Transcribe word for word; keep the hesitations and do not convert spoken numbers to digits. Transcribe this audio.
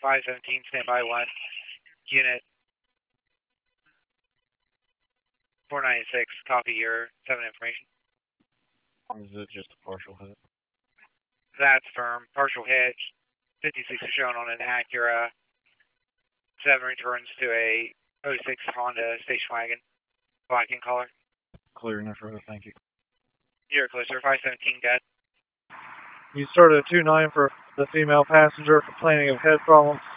five seventeen, standby one. Unit four ninety-six, copy your seven information. Is it just a partial hit? That's firm. Partial hit. fifty-six is shown on an Acura. seven returns to a oh six Honda station wagon. Black in color. Clear enough for it, thank you. You're closer. five seventeen, dead. You started a two nine for the female passenger complaining of head problems.